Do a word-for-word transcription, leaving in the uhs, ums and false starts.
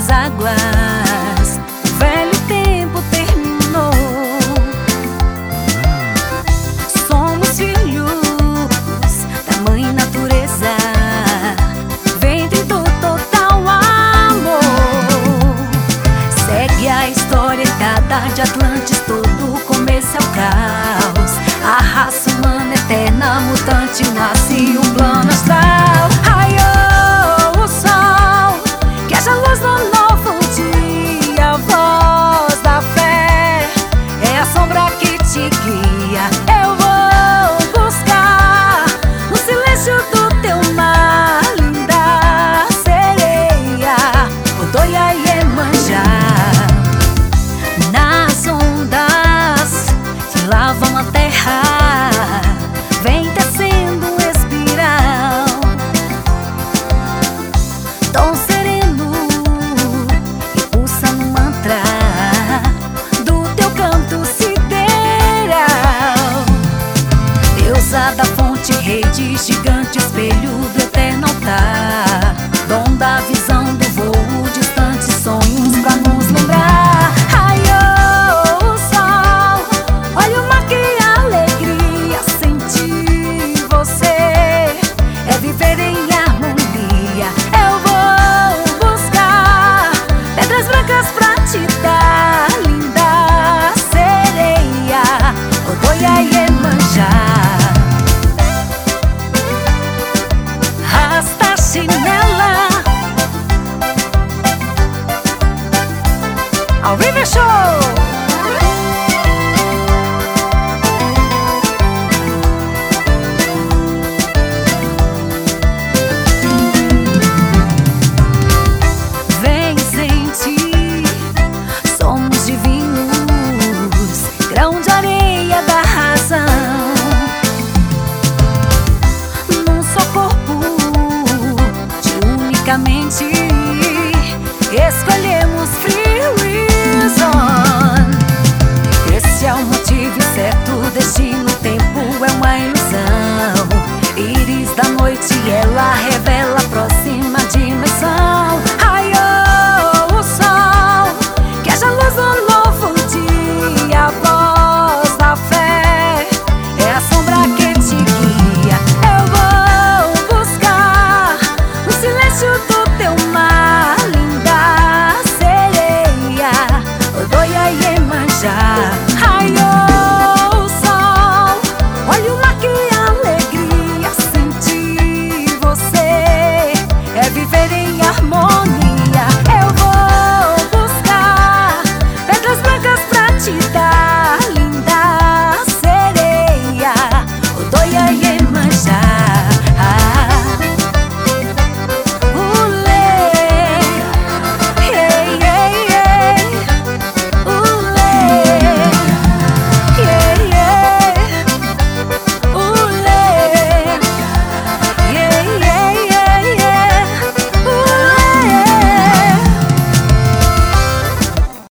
das águas, o velho tempo terminou. Somos filhos da mãe natureza, ventre do total amor. Segue a história eterna de Atlantis, todo começo é o caos. A raça humana eterna mutante nasce um plano astral. Raiou o sol, que haja luz no novo dia. A voz da fé é a sombra que te guia. Eu vou buscar no silêncio do teu mar, linda sereia, Odoia e Iemanjá. Nas ondas que lavam a terra, vem tecendo um espiral, tom sereno e pulsa no mantra do teu canto sideral. Deusa da fonte, rede gigante, espelho do eterno altar, dom da visão do voo distante, sonhos pra nos lembrar. Raiou o sol, olha o mar, que alegria sentir você. É viver em harmonia. Eu vou buscar pedras brancas pra te dar, linda sereia, Odoia e Iemanjá. Rasta chinela ao vivo show.